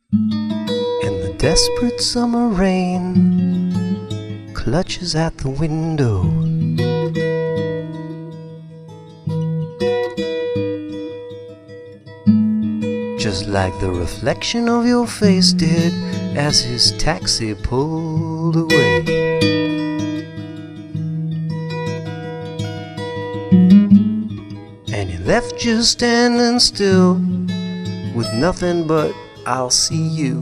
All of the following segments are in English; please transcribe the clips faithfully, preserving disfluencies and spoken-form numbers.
And the desperate summer rain clutches at the window. Just like the reflection of your face did as his taxi pulled away. And he left you standing still with nothing but I'll see you.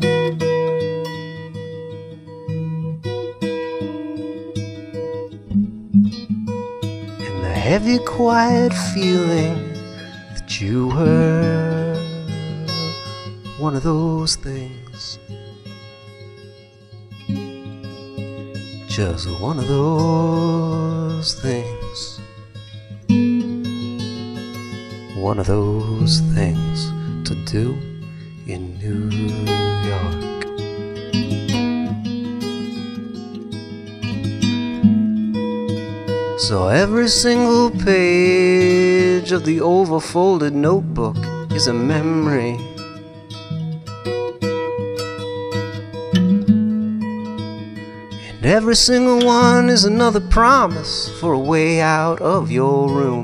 And the heavy quiet feeling that you were one of those things, just one of those things, one of those things to do in New York. So every single page of the overfolded notebook is a memory. And every single one is another promise for a way out of your room.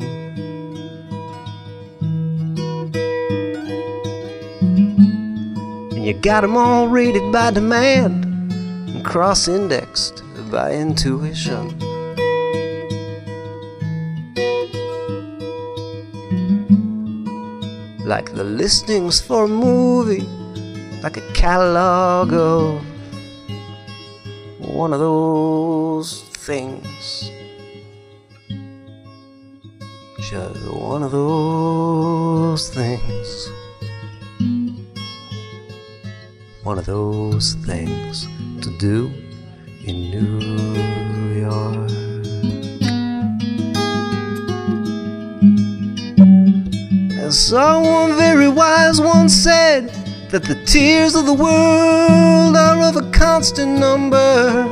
And you got them all rated by demand and cross-indexed by intuition. Like the listings for a movie, like a catalog of one of those things, just one of those things, one of those things to do in New York. And someone very wise once said that the tears of the world are of a constant number.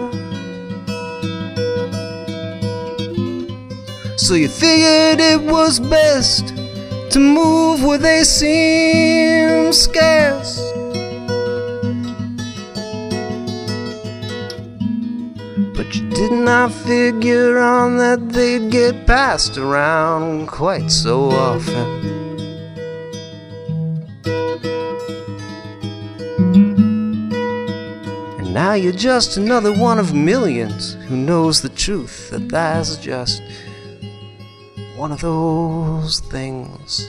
So you figured it was best to move where they seem scarce. But you did not figure on that they'd get passed around quite so often. Now you're just another one of millions who knows the truth that that's just one of those things,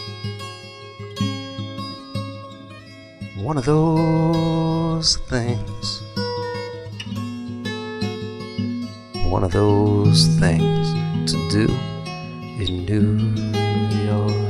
one of those things, one of those things to do in New York.